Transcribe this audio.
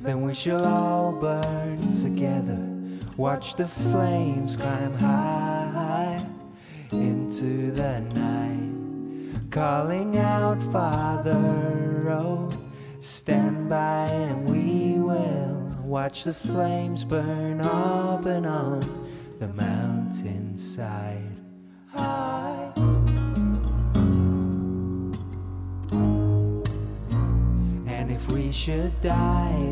then we shall all burn together. Watch the flames climb high into the night, calling out, Father, oh, stand by and we will watch the flames burn up and on the mountainside. High. And if we should die